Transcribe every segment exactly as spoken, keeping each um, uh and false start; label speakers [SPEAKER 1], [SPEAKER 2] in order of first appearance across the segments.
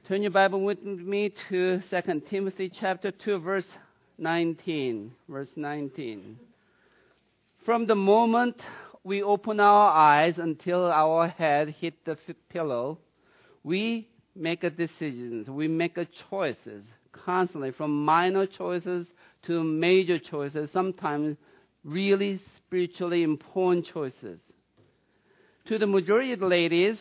[SPEAKER 1] Turn your Bible with me to Second Timothy chapter two, verse nineteen. Verse nineteen. From the moment we open our eyes until our head hit the f- pillow, we make a decisions. We make a choices constantly, from minor choices to major choices, sometimes really spiritually important choices. To the majority of the ladies,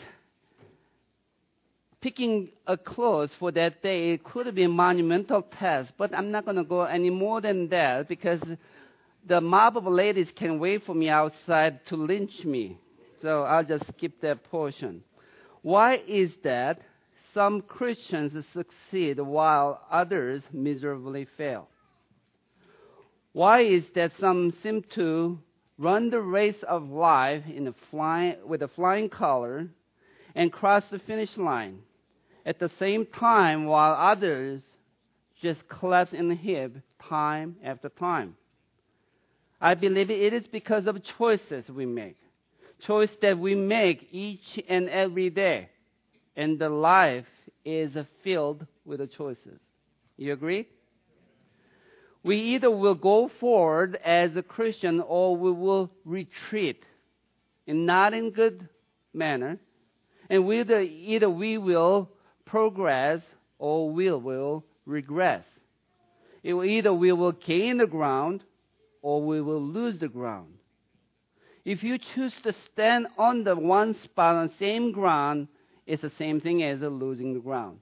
[SPEAKER 1] picking a clothes for that day could be a monumental task, but I'm not going to go any more than that because the mob of ladies can wait for me outside to lynch me. So I'll just skip that portion. Why is that some Christians succeed while others miserably fail? Why is that some seem to run the race of life in a flying, with a flying color and cross the finish line at the same time while others just collapse in the heap time after time? I believe it is because of choices we make. Choice that we make each and every day. And the life is filled with the choices. You agree? We either will go forward as a Christian or we will retreat, and not in good manner. And we either, either we will progress or we will regress. It will either we will gain the ground or we will lose the ground. If you choose to stand on the one spot on the same ground, it's the same thing as losing the ground.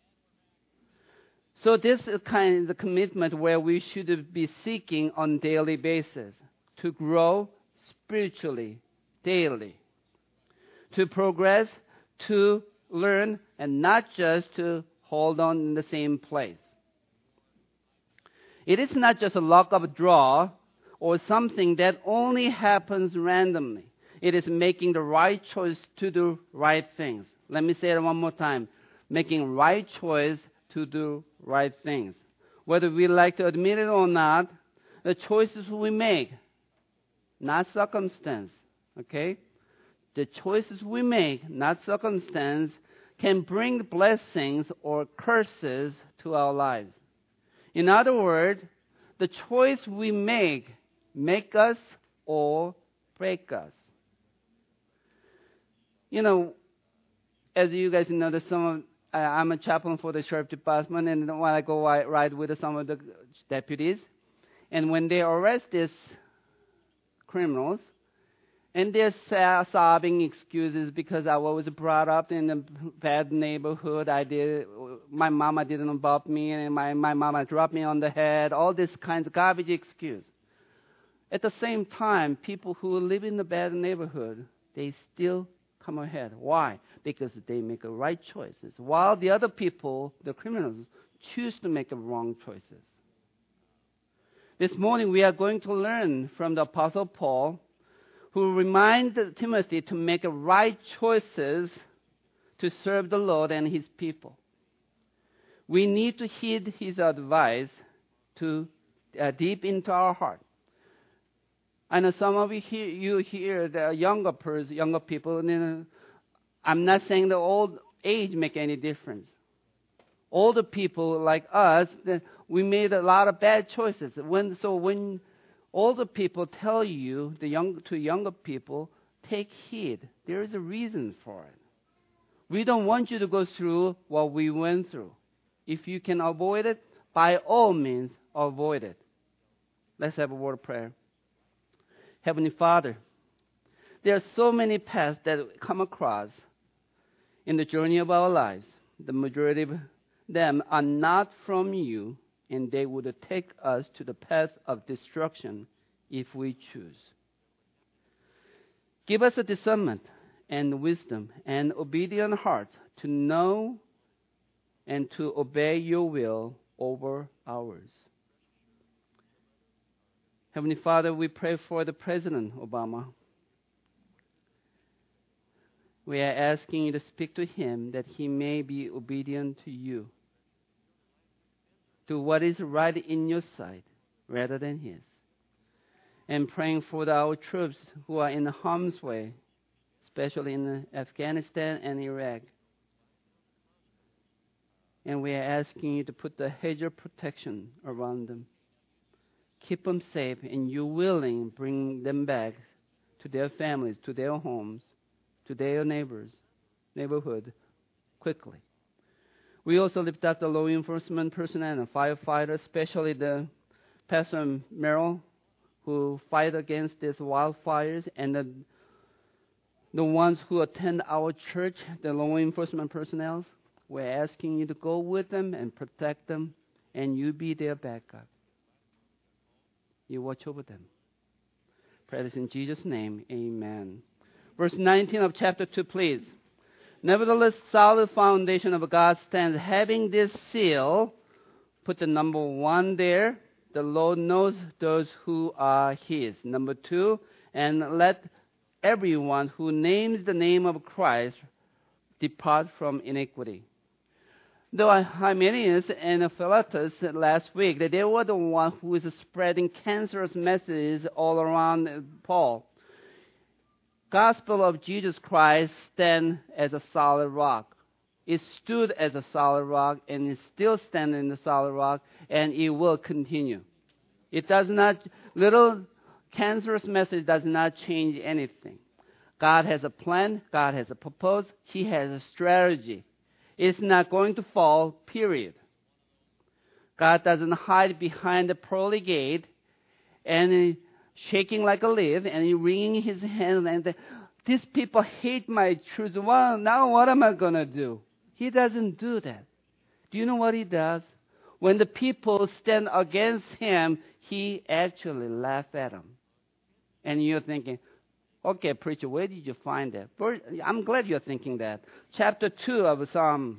[SPEAKER 1] So this is kind of the commitment where we should be seeking on a daily basis to grow spiritually daily, to progress, to learn, and not just to hold on in the same place. It is not just a luck of a draw or something that only happens randomly. It is making the right choice to do right things. Let me say it one more time. Making right choice to do right things. Whether we like to admit it or not, the choices we make, not circumstance, okay? The choices we make, not circumstance, can bring blessings or curses to our lives. In other words, the choice we make make us or break us. You know, as you guys know, there's some of, uh, I'm a chaplain for the sheriff department, and when I go I ride with some of the deputies, and when they arrest these criminals, and they're sobbing excuses because I was brought up in a bad neighborhood. I did, my mama didn't adopt me, and my, my mama dropped me on the head. All this kinds of garbage excuse. At the same time, people who live in the bad neighborhood, they still come ahead. Why? Because they make the right choices, while the other people, the criminals, choose to make the wrong choices. This morning, we are going to learn from the Apostle Paul, who reminded Timothy to make right choices to serve the Lord and His people. We need to heed his advice to uh, deep into our heart. I know some of you hear, you hear the younger person, younger people. And, uh, I'm not saying the old age make any difference. Older people like us, we made a lot of bad choices. When so when older people tell you, the young to younger people, take heed. There is a reason for it. We don't want you to go through what we went through. If you can avoid it, by all means, avoid it. Let's have a word of prayer. Heavenly Father, there are so many paths that we come across in the journey of our lives. The majority of them are not from you, and they would take us to the path of destruction if we choose. Give us a discernment and wisdom and obedient heart to know and to obey your will over ours. Heavenly Father, we pray for the President Obama. We are asking you to speak to him that he may be obedient to you, to what is right in your sight rather than his. And praying for our troops who are in harm's way, especially in Afghanistan and Iraq. And we are asking you to put the hedge of protection around them. Keep them safe, and you're willing to bring them back to their families, to their homes, to their neighbors, neighborhood, quickly. We also lift up the law enforcement personnel and firefighters, especially the Pastor Merrill, who fight against these wildfires, and the, the ones who attend our church, the law enforcement personnel. We're asking you to go with them and protect them, and you be their backup. You watch over them. Pray this in Jesus' name, amen. Verse nineteen of chapter two, please. Nevertheless, solid foundation of God stands, having this seal. Put the number one there. The Lord knows those who are His. Number two, and let everyone who names the name of Christ depart from iniquity. Though Hymenaeus and Philetus last week, that they were the one who was spreading cancerous messages all around Paul. Gospel of Jesus Christ stands as a solid rock. It stood as a solid rock, and it still stands in the solid rock, and it will continue. It does not, little cancerous message does not change anything. God has a plan. God has a purpose. He has a strategy. It's not going to fall, period. God doesn't hide behind the pearly gate and shaking like a leaf and wringing his hands and say, these people hate my truth. Well, now what am I going to do? He doesn't do that. Do you know what he does? When the people stand against him, he actually laughs at them. And you're thinking, okay, preacher, where did you find that? I'm glad you're thinking that. Chapter two of Psalm.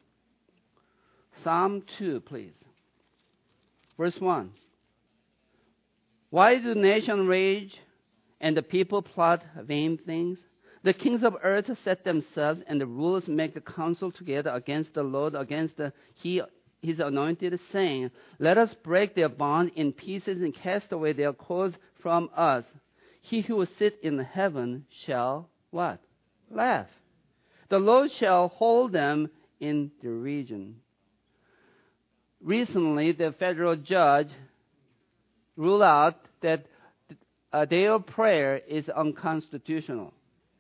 [SPEAKER 1] Psalm two, please. Verse one. Why do nations rage and the people plot vain things? The kings of earth set themselves, and the rulers make a council together against the Lord, against the, he, his anointed, saying, let us break their bond in pieces and cast away their cords from us. He who will sit in heaven shall, what? Laugh. The Lord shall hold them in derision. Recently, the federal judge ruled out that a day of prayer is unconstitutional.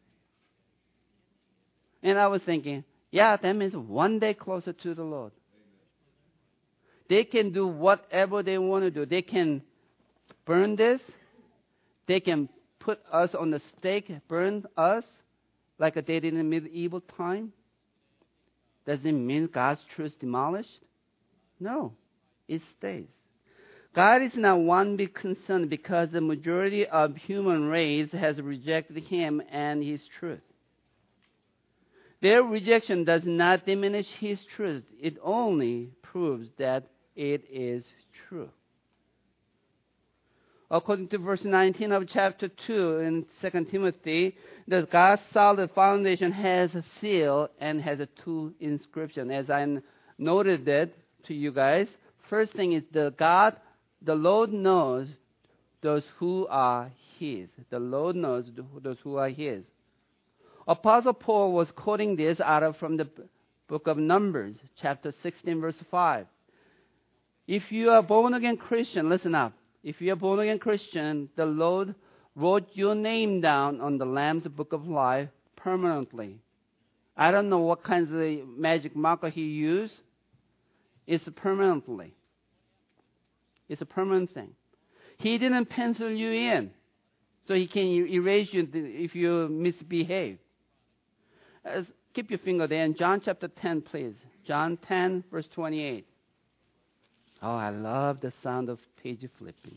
[SPEAKER 1] And I was thinking, yeah, that means one day closer to the Lord. They can do whatever they want to do. They can burn this. They can put us on the stake, burn us like they did in the medieval time. Does it mean God's truth demolished? No, it stays. God is not one big concern because the majority of human race has rejected him and his truth. Their rejection does not diminish his truth. It only proves that it is true. According to verse nineteen of chapter two in Second Timothy, the God's solid foundation has a seal and has a two inscription. As I noted that to you guys, first thing is the God, the Lord knows those who are his. The Lord knows those who are his. Apostle Paul was quoting this out of from the book of Numbers, chapter sixteen, verse five. If you are born again Christian, listen up. If you are born again Christian, the Lord wrote your name down on the Lamb's book of life permanently. I don't know what kinds of magic marker he used. It's permanently. It's a permanent thing. He didn't pencil you in, so he can erase you if you misbehave. Uh, keep your finger there in John chapter ten, please. John ten, verse twenty-eight. Oh, I love the sound of page flipping.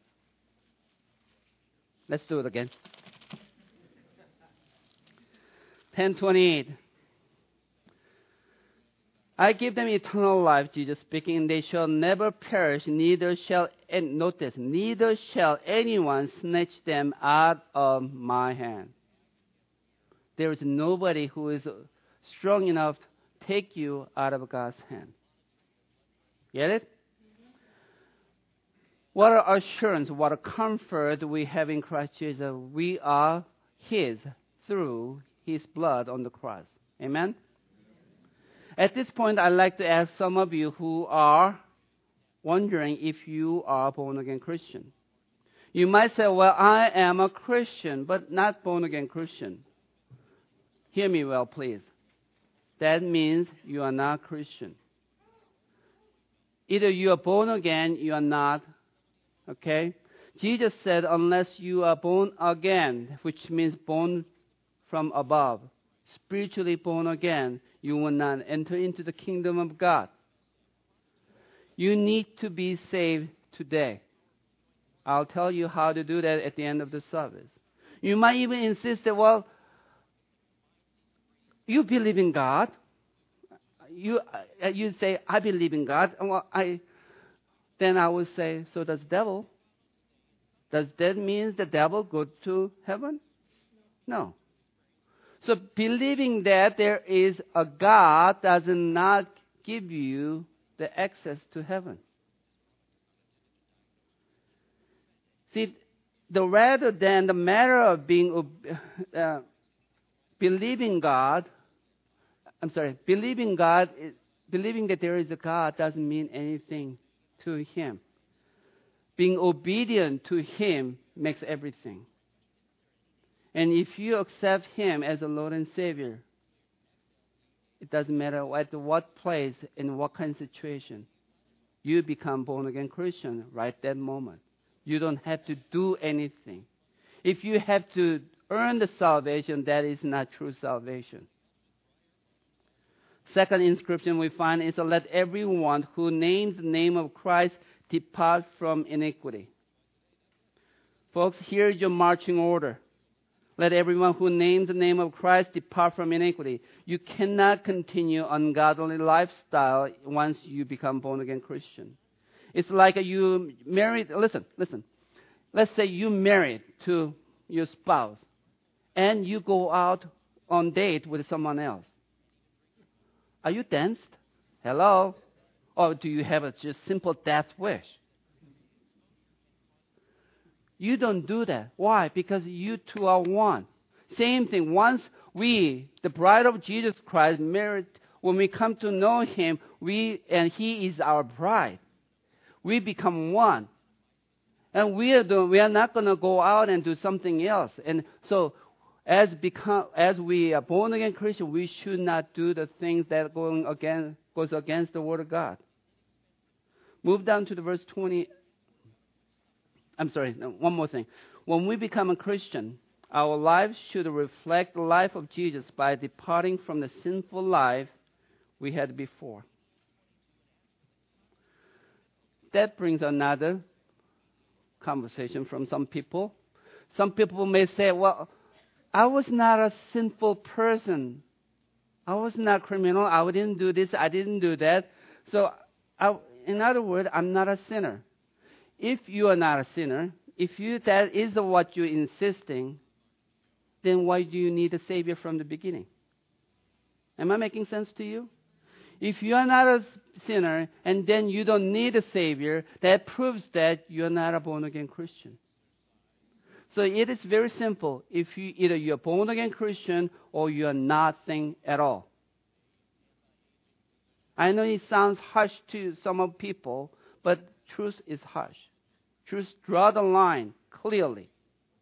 [SPEAKER 1] Let's do it again. ten twenty-eight. I give them eternal life, Jesus speaking, and they shall never perish, neither shall, and note this, neither shall anyone snatch them out of my hand. There is nobody who is strong enough to take you out of God's hand. Get it? What an assurance, what a comfort we have in Christ Jesus. We are his through his blood on the cross. Amen? At this point, I'd like to ask some of you who are wondering if you are a born-again Christian. You might say, well, I am a Christian, but not born-again Christian. Hear me well, please. That means you are not Christian. Either you are born again, you are not. Okay? Jesus said, unless you are born again, which means born from above, spiritually born again, you will not enter into the kingdom of God. You need to be saved today. I'll tell you how to do that at the end of the service. You might even insist that, well, you believe in God. You uh, you say, I believe in God. Well, I then I would say, so does the devil. Does that mean the devil go to heaven? No. So believing that there is a God does not give you the access to heaven. See, the rather than the matter of being uh, believing God, I'm sorry, believing God, believing that there is a God doesn't mean anything to Him. Being obedient to Him makes everything. And if you accept Him as a Lord and Savior, it doesn't matter at what place, in what kind of situation, you become born-again Christian right that moment. You don't have to do anything. If you have to earn the salvation, that is not true salvation. Second inscription we find is, let everyone who names the name of Christ depart from iniquity. Folks, here's your marching order. Let everyone who names the name of Christ depart from iniquity. You cannot continue ungodly lifestyle once you become born-again Christian. It's like you married, listen, listen. Let's say you married to your spouse and you go out on date with someone else. Are you danced? Hello? Or do you have a just simple death wish? You don't do that. Why? Because you two are one. Same thing. Once we, the bride of Jesus Christ, married, when we come to know Him, we and He is our bride. We become one. And we are, doing, we are not going to go out and do something else. And so as become as we are born again Christian, we should not do the things that going against goes against the Word of God. Move down to the verse twenty. I'm sorry, no, one more thing. When we become a Christian, our lives should reflect the life of Jesus by departing from the sinful life we had before. That brings another conversation from some people. Some people may say, well, I was not a sinful person. I was not criminal. I didn't do this. I didn't do that. So, I, in other words, I'm not a sinner. If you are not a sinner, if you that is what you're insisting, then why do you need a Savior from the beginning? Am I making sense to you? If you are not a sinner and then you don't need a Savior, that proves that you're not a born-again Christian. So it is very simple. If you either you're a born-again Christian or you're nothing at all. I know it sounds harsh to some of people, but truth is harsh. Truth draw the line clearly.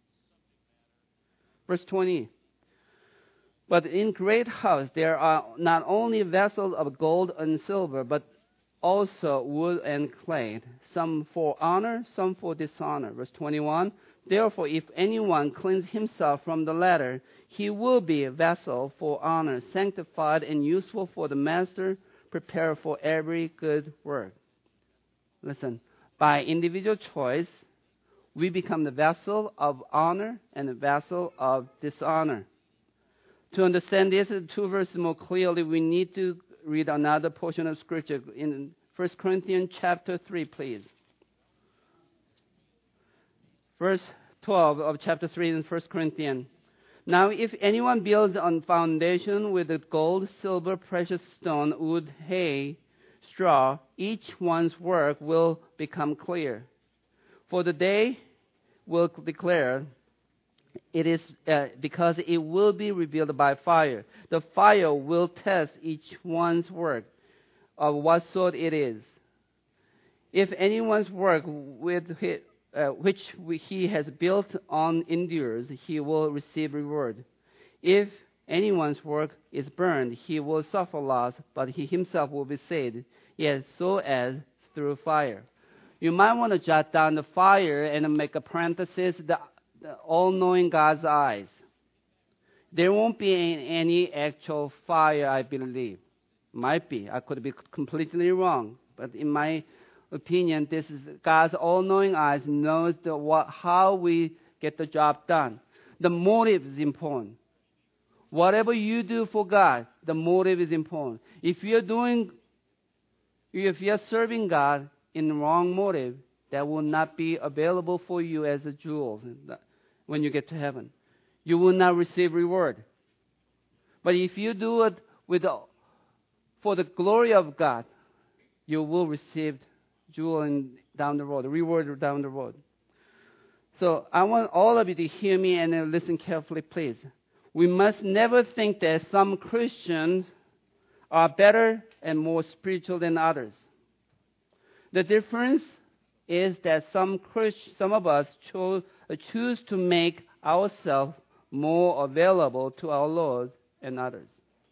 [SPEAKER 1] Verse twenty. But in great house there are not only vessels of gold and silver, but also wood and clay, some for honor, some for dishonor. Verse twenty-one. Therefore, if anyone cleans himself from the latter, he will be a vessel for honor, sanctified and useful for the master, prepared for every good work. Listen, by individual choice, we become the vessel of honor and the vessel of dishonor. To understand these two verses more clearly, we need to read another portion of Scripture in First Corinthians chapter three, please. Verse twelve of chapter three in First Corinthians. Now, if anyone builds on foundation with gold, silver, precious stone, wood, hay, straw, each one's work will become clear. For the day will declare It is uh, because it will be revealed by fire. The fire will test each one's work of what sort it is. If anyone's work with his, uh, which he has built on endures, he will receive reward. If anyone's work is burned, he will suffer loss, but he himself will be saved, yet so as through fire. You might want to jot down the fire and make a parenthesis, the, the all-knowing God's eyes. There won't be any actual fire, I believe. Might be. I could be completely wrong. But in my opinion, this is God's all-knowing eyes knows the, what, how we get the job done. The motive is important. Whatever you do for God, the motive is important. If you're doing, if you're serving God in the wrong motive, that will not be available for you as a jewel when you get to heaven. You will not receive reward. But if you do it with the, for the glory of God, you will receive jewel in, down the road, reward down the road. So I want all of you to hear me and listen carefully, please. We must never think that some Christians are better and more spiritual than others. The difference is that some Christ, some of us cho- choose to make ourselves more available to our Lord and others.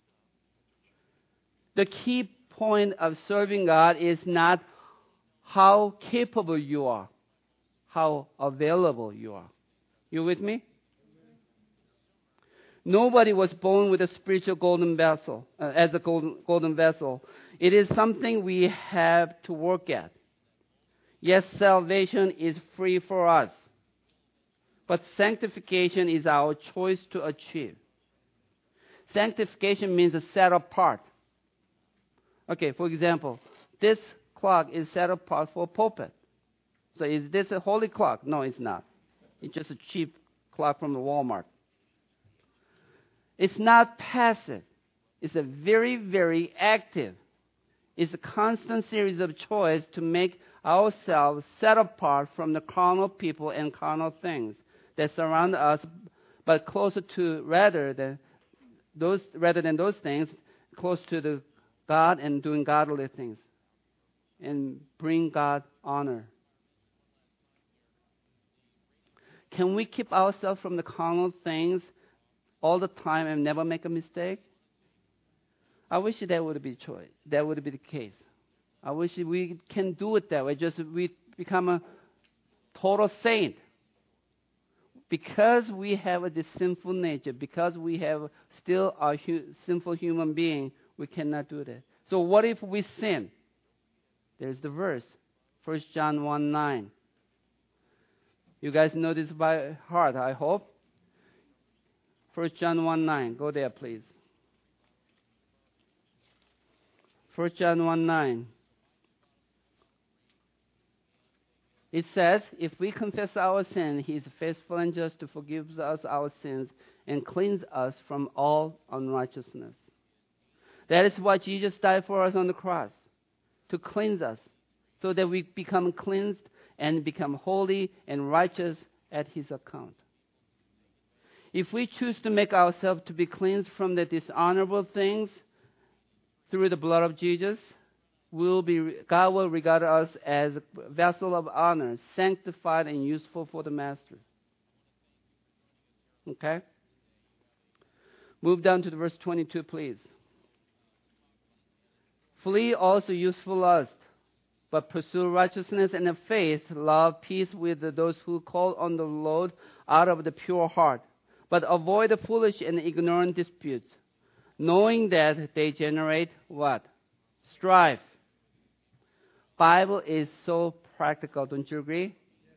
[SPEAKER 1] The key point of serving God is not how capable you are, how available you are. You with me? Nobody was born with a spiritual golden vessel, uh, as a golden, golden vessel. It is something we have to work at. Yes, salvation is free for us, but sanctification is our choice to achieve. Sanctification means set apart. Okay, for example, this clock is set apart for a pulpit. So is this a holy clock? No, it's not. It's just a cheap clock from the Walmart. It's not passive. It's a very, very active. It's a constant series of choice to make ourselves set apart from the carnal people and carnal things that surround us, but closer to rather than those rather than those things, close to the God and doing godly things, and bring God honor. Can we keep ourselves from the carnal things all the time and never make a mistake? I wish that would be choice. That would be the case. I wish we can do it that way. Just we become a total saint. Because we have a, this sinful nature, because we have still a hu- sinful human being, we cannot do that. So what if we sin? There's the verse, First John one nine. You guys know this by heart, I hope. First John one nine. Go there, please. First John one nine. It says, if we confess our sin, He is faithful and just to forgive us our sins and cleanse us from all unrighteousness. That is why Jesus died for us on the cross, to cleanse us, so that we become cleansed and become holy and righteous at His account. If we choose to make ourselves to be cleansed from the dishonorable things through the blood of Jesus, will be, God will regard us as a vessel of honor, sanctified and useful for the Master. Okay? Move down to the verse twenty-two, please. Flee also useful lust, but pursue righteousness and faith, love, peace with those who call on the Lord out of the pure heart. But avoid the foolish and ignorant disputes, knowing that they generate what? Strife. Bible is so practical, don't you agree?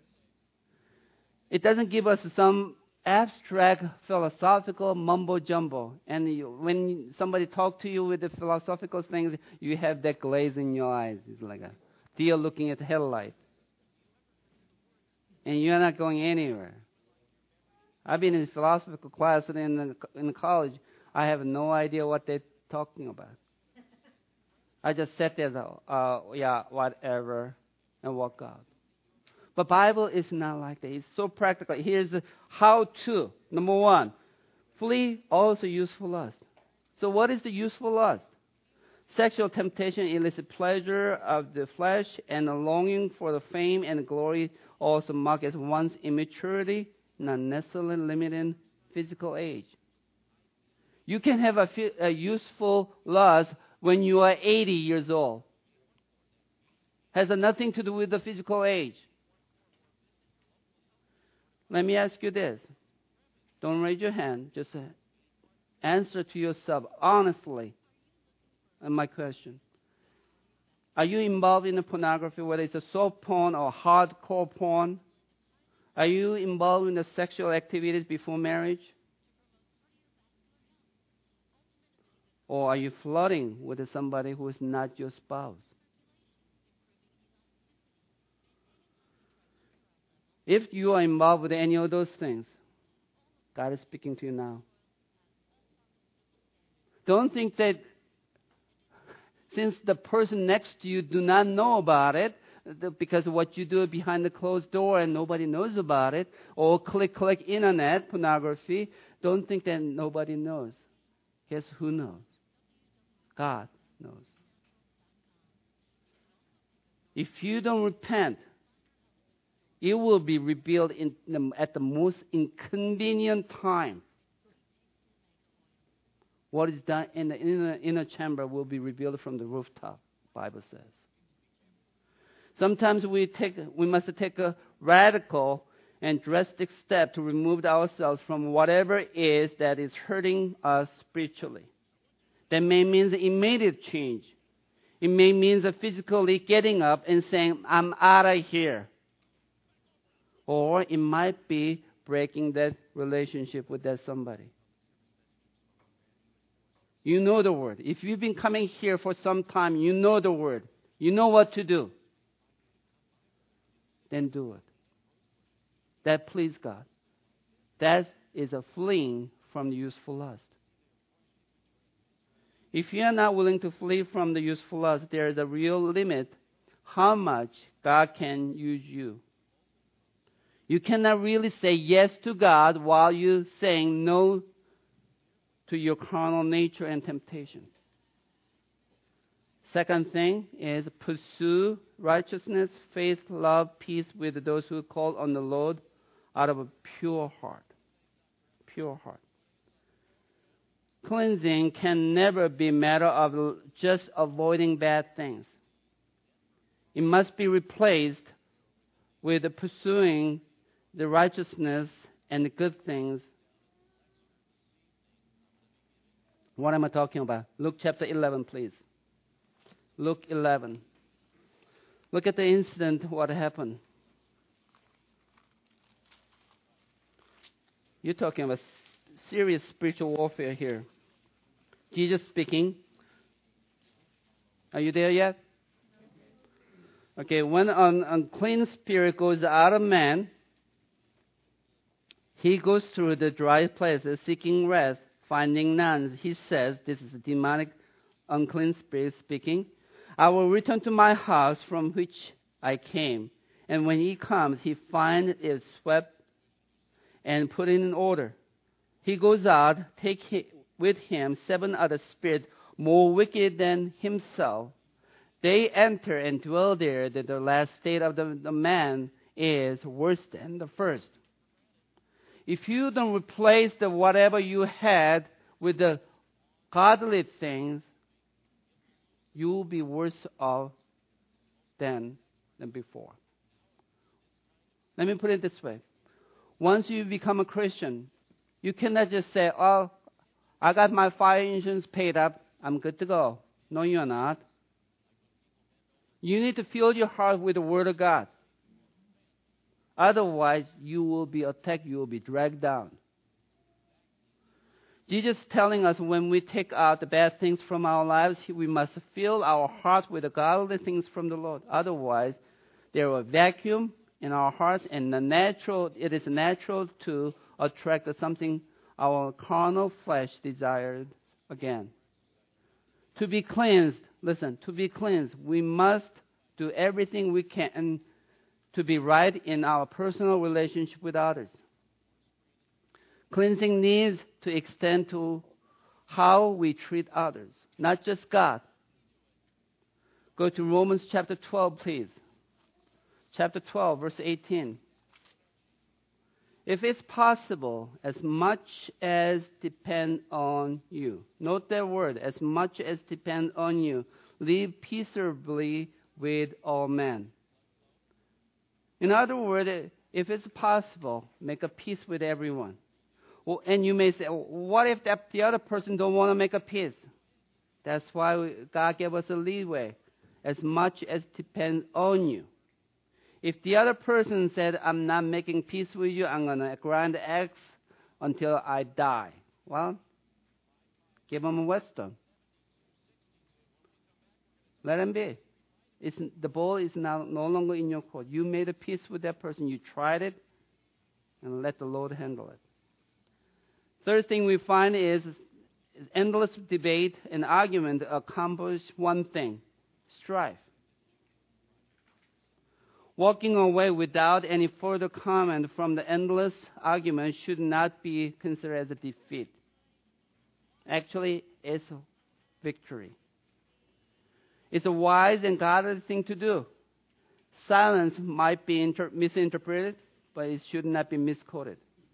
[SPEAKER 1] It doesn't give us some abstract philosophical mumbo jumbo. And you, when somebody talks to you with the philosophical things, you have that glaze in your eyes. It's like a deer looking at the headlight. And you're not going anywhere. I've been in philosophical class in the, in college. I have no idea what they're talking about. I just sat there, uh, yeah, whatever, and walk out. But Bible is not like that. It's so practical. Here's how to. Number one, flee also useful lust. So what is the useful lust? Sexual temptation, illicit pleasure of the flesh, and a longing for the fame and glory also mark as one's immaturity, not necessarily limiting physical age. You can have a, a useful lust when you are eighty years old. Has nothing to do with the physical age. Let me ask you this. Don't raise your hand. Just answer to yourself honestly on my question. Are you involved in the pornography, whether it's a soft porn or hardcore porn? Are you involved in the sexual activities before marriage? Or are you flirting with somebody who is not your spouse? If you are involved with any of those things, God is speaking to you now. Don't think that since the person next to you do not know about it, because of what you do behind the closed door and nobody knows about it, or click, click internet pornography, don't think that nobody knows. Guess who knows? God knows. If you don't repent, it will be revealed in the, at the most inconvenient time. What is done in the inner, inner chamber will be revealed from the rooftop, the Bible says. Sometimes we take, we must take a radical and drastic step to remove ourselves from whatever it is that is hurting us spiritually. That may mean immediate change. It may mean physically getting up and saying, I'm out of here. Or it might be breaking that relationship with that somebody. You know the word. If you've been coming here for some time, you know the word. You know what to do. Then do it. That pleases God. That is a fleeing from the useful lust. If you are not willing to flee from the useful lust, there is a real limit how much God can use you. You cannot really say yes to God while you're saying no to your carnal nature and temptation. Second thing is pursue righteousness, faith, love, peace with those who call on the Lord out of a pure heart. Pure heart. Cleansing can never be a matter of just avoiding bad things. It must be replaced with pursuing the righteousness and the good things. What am I talking about? Luke chapter eleven, please. Luke eleven. Look at the incident, what happened. You're talking about serious spiritual warfare here. Jesus speaking. Are you there yet? Okay, when an unclean spirit goes out of man, he goes through the dry places seeking rest, finding none. He says, this is a demonic unclean spirit speaking, I will return to my house from which I came. And when he comes, he finds it swept and put in order. He goes out, take with him seven other spirits more wicked than himself. They enter and dwell there, that the last state of the, the man is worse than the first. If you don't replace the whatever you had with the godly things, you will be worse off than, than before. Let me put it this way. Once you become a Christian, you cannot just say, oh, I got my fire insurance paid up, I'm good to go. No, you're not. You need to fill your heart with the Word of God. Otherwise, you will be attacked, you will be dragged down. Jesus is telling us when we take out the bad things from our lives, we must fill our heart with the godly things from the Lord. Otherwise, there will be a vacuum in our hearts, and the natural, it is natural to attract something our carnal flesh desired again. To be cleansed, listen, to be cleansed, we must do everything we can to be right in our personal relationship with others. Cleansing needs to extend to how we treat others, not just God. Go to Romans chapter twelve, please. Chapter twelve, verse eighteen. If it's possible, as much as depend on you. Note that word, as much as depend on you. Live peaceably with all men. In other words, if it's possible, make a peace with everyone. Well, and you may say, what if that, the other person don't want to make a peace? That's why we, God gave us a leeway. As much as depends on you. If the other person said, I'm not making peace with you, I'm going to grind X until I die. Well, give them wisdom. Let him be. It's, the ball is now no longer in your court. You made a peace with that person. You tried it, and let the Lord handle it. Third thing we find is endless debate and argument accomplish one thing: strife. Walking away without any further comment from the endless argument should not be considered as a defeat. Actually, it's a victory. It's a wise and godly thing to do. Silence might be inter- misinterpreted, but it should not be misquoted.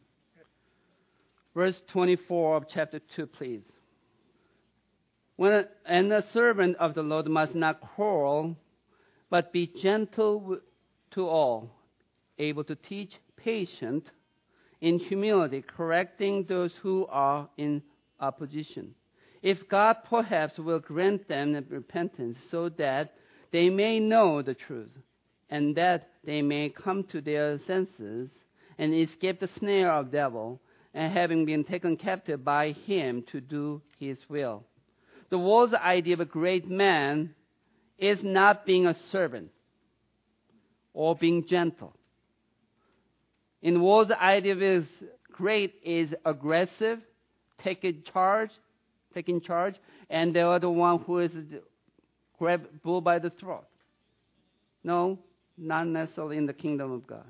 [SPEAKER 1] Verse twenty-four of chapter two, please. When a, and a servant of the Lord must not quarrel, but be gentle to all, able to teach, patient, in humility, correcting those who are in opposition. If God perhaps will grant them repentance so that they may know the truth, and that they may come to their senses and escape the snare of the devil, and having been taken captive by him to do his will. The world's idea of a great man is not being a servant or being gentle. In the world's idea of is great is aggressive, taking charge, taking charge, and the other one who is grabbed bull by the throat. No, not necessarily in the kingdom of God.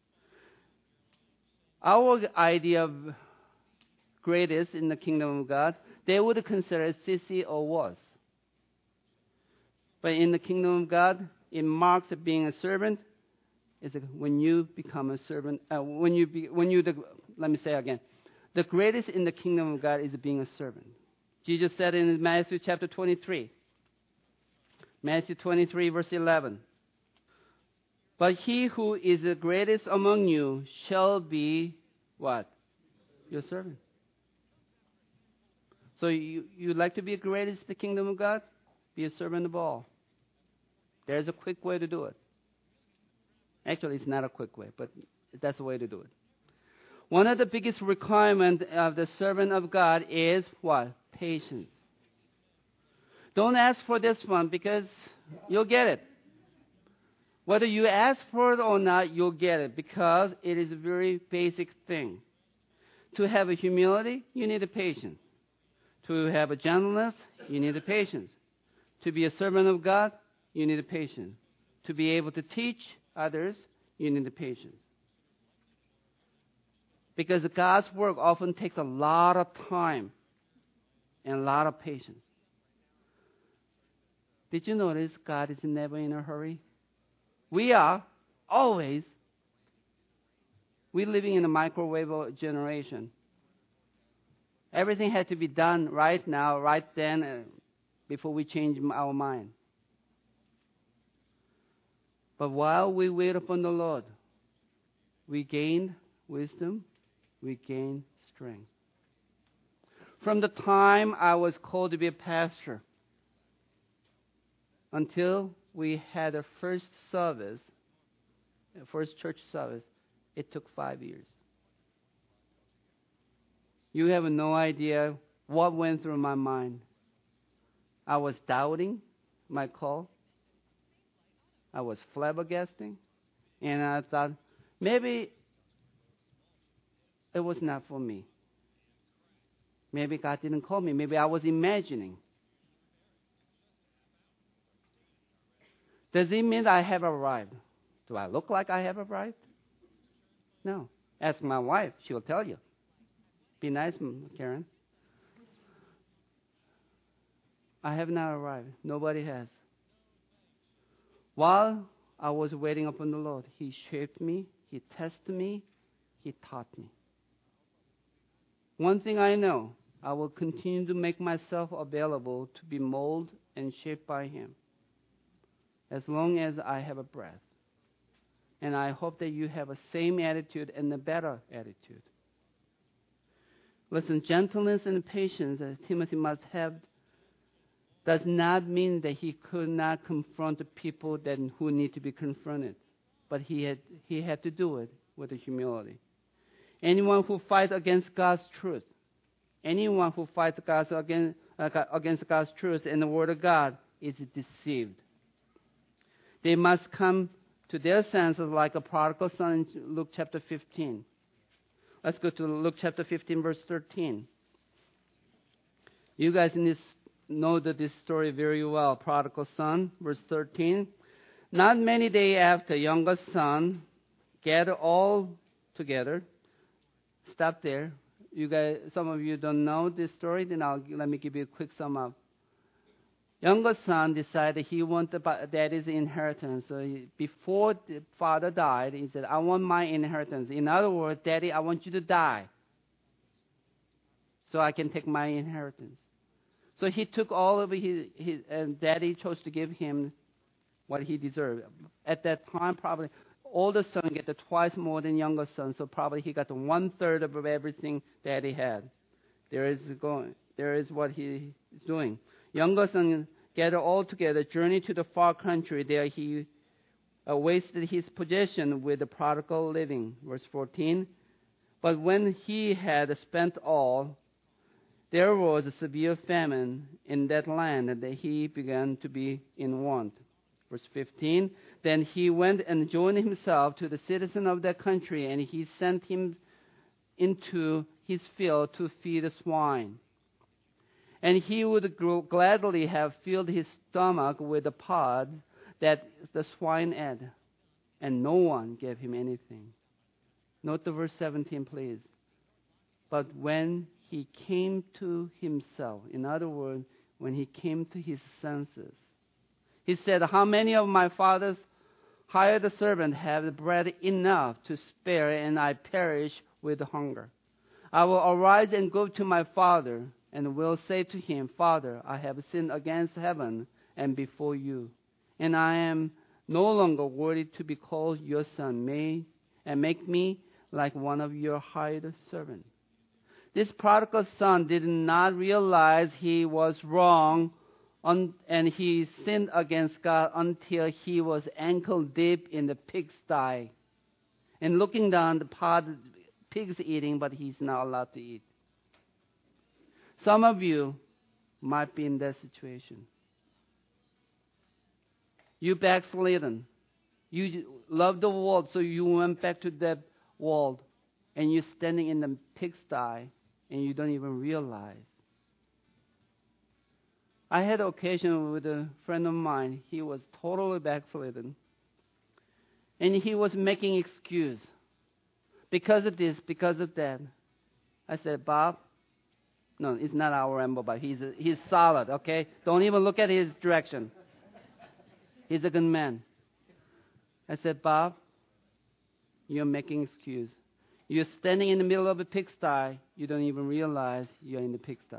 [SPEAKER 1] Our idea of greatest in the kingdom of God, they would consider sissy or was. But in the kingdom of God, it marks being a servant. Is when you become a servant. Uh, when you be, when you the, let me say again, the greatest in the kingdom of God is being a servant. Jesus said in Matthew chapter twenty-three. Matthew twenty-three verse eleven. But he who is the greatest among you shall be what? Your servant. So you you like to be the greatest in the kingdom of God? Be a servant of all. There's a quick way to do it. Actually, it's not a quick way, but that's the way to do it. One of the biggest requirements of the servant of God is what? Patience. Don't ask for this one because you'll get it. Whether you ask for it or not, you'll get it because it is a very basic thing. To have a humility, you need a patience. To have a gentleness, you need a patience. To be a servant of God, you need a patience. To be able to teach others, you need the patience. Because God's work often takes a lot of time and a lot of patience. Did you notice God is never in a hurry? We are always. We're living in a microwave generation. Everything had to be done right now, right then, uh, before we change our mind. But while we wait upon the Lord, we gain wisdom, we gain strength. From the time I was called to be a pastor until we had a first service, a first church service, it took five years. You have no idea what went through my mind. I was doubting my call. I was flabbergasting, and I thought, maybe it was not for me. Maybe God didn't call me. Maybe I was imagining. Does it mean I have arrived? Do I look like I have arrived? No. Ask my wife. She will tell you. Be nice, Karen. I have not arrived. Nobody has. While I was waiting upon the Lord, He shaped me, He tested me, He taught me. One thing I know, I will continue to make myself available to be molded and shaped by Him as long as I have a breath. And I hope that you have a same attitude and a better attitude. Listen, gentleness and patience that Timothy must have does not mean that he could not confront the people that who need to be confronted, but he had he had to do it with humility. Anyone who fights against God's truth, anyone who fights God's against, uh, against God's truth and the Word of God is deceived. They must come to their senses like a prodigal son in Luke chapter fifteen. Let's go to Luke chapter fifteen, verse thirteen. You guys in this know that this story very well. Prodigal son, verse thirteen. Not many days after, youngest son gathered all together. Stop there. You guys, some of you don't know this story. Then I'll let me give you a quick sum up. Youngest son decided he wanted daddy's inheritance. So he, before the father died, he said, "I want my inheritance." In other words, Daddy, I want you to die, so I can take my inheritance. So he took all of his, his and Daddy chose to give him what he deserved. At that time, probably older son get the twice more than younger son, so probably he got the one third of everything Daddy had. There is going. There is what he is doing. Younger son gathered all together, journeyed to the far country. There he uh, wasted his possession with the prodigal living. Verse fourteen. But when he had spent all, there was a severe famine in that land, and he began to be in want. Verse fifteen, then he went and joined himself to the citizen of that country, and he sent him into his field to feed the swine. And he would gladly have filled his stomach with the pods that the swine ate, and no one gave him anything. Note the verse seventeen, please. But when he came to himself, in other words, when he came to his senses, he said, "How many of my father's hired servants have bread enough to spare, and I perish with hunger? I will arise and go to my father, and will say to him, Father, I have sinned against heaven and before you, and I am no longer worthy to be called your son. May and make me like one of your hired servants." This prodigal son did not realize he was wrong, un- and he sinned against God until he was ankle deep in the pigsty. And looking down, the pot, pigs eating, but he's not allowed to eat. Some of you might be in that situation. You backslidden. You love the world, so you went back to that world, and you're standing in the pigsty, and you don't even realize. I had an occasion with a friend of mine. He was totally backslidden, and he was making excuse because of this, because of that. I said, "Bob, no, it's not our Rambo, but he's a, he's solid. Okay, don't even look at his direction. He's a good man." I said, "Bob, you're making excuse. You're standing in the middle of a pigsty. You don't even realize you're in the pigsty."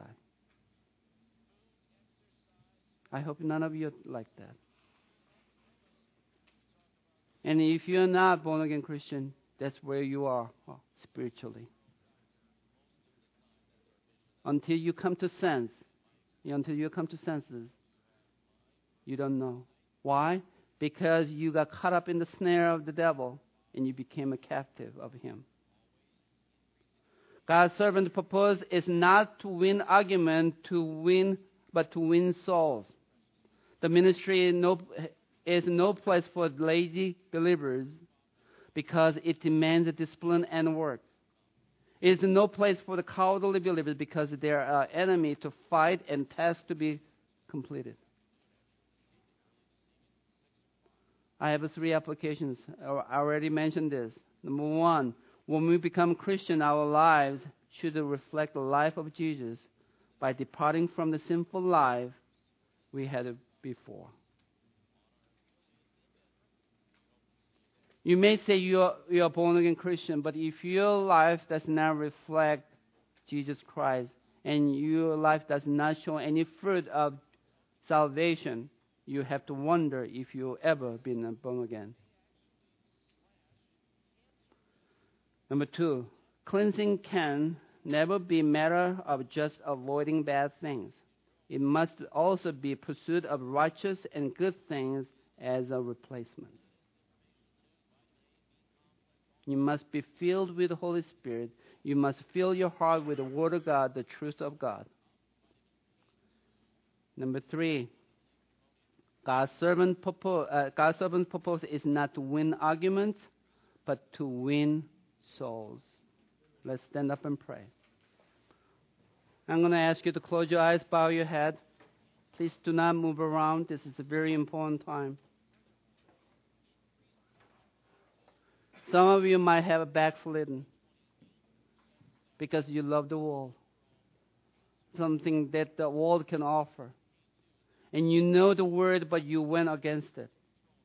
[SPEAKER 1] I hope none of you are like that. And if you're not born again Christian, that's where you are spiritually. Until you come to sense, until you come to senses, you don't know. Why? Because you got caught up in the snare of the devil and you became a captive of him. God's servant's purpose is not to win argument, to win, but to win souls. The ministry is no, is no place for lazy believers because it demands discipline and work. It is no place for the cowardly believers because they are enemy to fight and tasks to be completed. I have three applications. I already mentioned this. Number one, when we become Christian, our lives should reflect the life of Jesus by departing from the sinful life we had before. You may say you are, you are born again Christian, but if your life does not reflect Jesus Christ and your life does not show any fruit of salvation, you have to wonder if you've ever been born again. Number two, cleansing can never be a matter of just avoiding bad things. It must also be pursuit of righteous and good things as a replacement. You must be filled with the Holy Spirit. You must fill your heart with the Word of God, the truth of God. Number three, God's servant purpose, uh, God's servant's purpose is not to win arguments, but to win souls. Let's stand up and pray. I'm going to ask you to close your eyes, bow your head. Please do not move around. This is a very important time. Some of you might have backslidden because you love the world, something that the world can offer. And you know the word, but you went against it.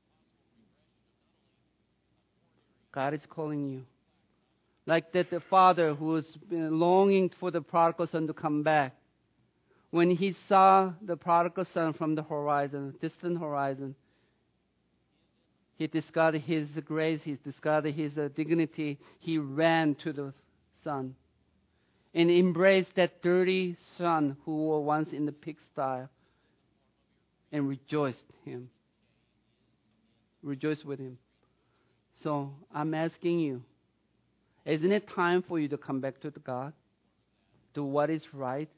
[SPEAKER 1] God is calling you. Like that the father who was longing for the prodigal son to come back. When he saw the prodigal son from the horizon, distant horizon, he discarded his grace, he discarded his uh, dignity. He ran to the son and embraced that dirty son who was once in the pigsty and rejoiced him. Rejoiced with him. So I'm asking you, isn't it time for you to come back to God? Do what is right?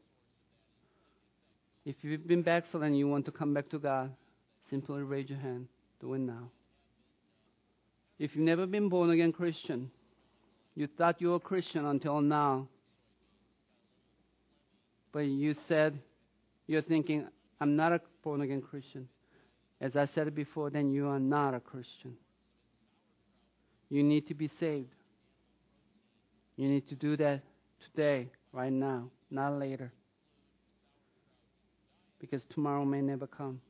[SPEAKER 1] If you've been backslidden and you want to come back to God, simply raise your hand. Do it now. If you've never been born again Christian, you thought you were a Christian until now, but you said, you're thinking, I'm not a born again Christian. As I said before, then you are not a Christian. You need to be saved. You need to do that today, right now, not later. Because tomorrow may never come.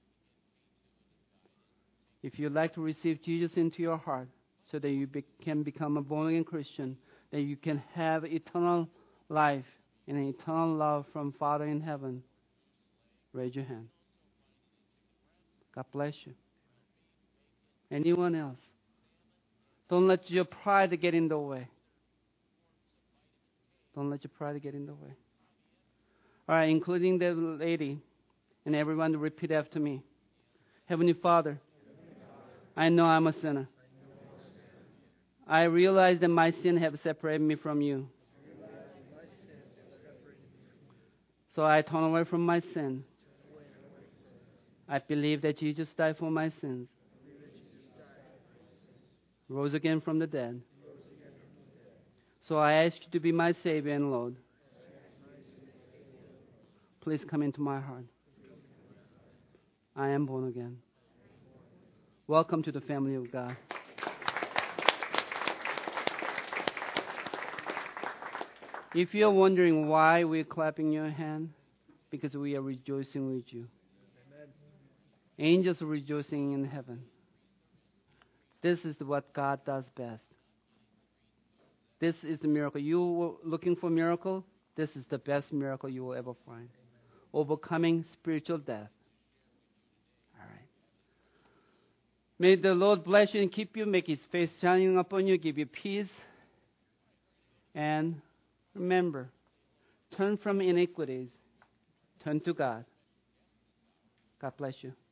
[SPEAKER 1] If you'd like to receive Jesus into your heart so that you be, can become a born-again Christian, that you can have eternal life and an eternal love from Father in heaven, raise your hand. God bless you. Anyone else? Don't let your pride get in the way. Don't let your pride get in the way. All right, including the lady, and everyone to repeat after me. Heavenly Father, I know I'm a sinner. I realize that my sin have separated me from you. So I turn away from my sin. I believe that Jesus died for my sins. Rose again from the dead. So I ask you to be my Savior and Lord. Please come into my heart. I am born again. Welcome to the family of God. If you're wondering why we're clapping your hand, because we are rejoicing with you. Amen. Angels are rejoicing in heaven. This is what God does best. This is the miracle. You were looking for a miracle? This is the best miracle you will ever find. Overcoming spiritual death. All right. May the Lord bless you and keep you, make His face shining upon you, give you peace. And remember, turn from iniquities, turn to God. God bless you.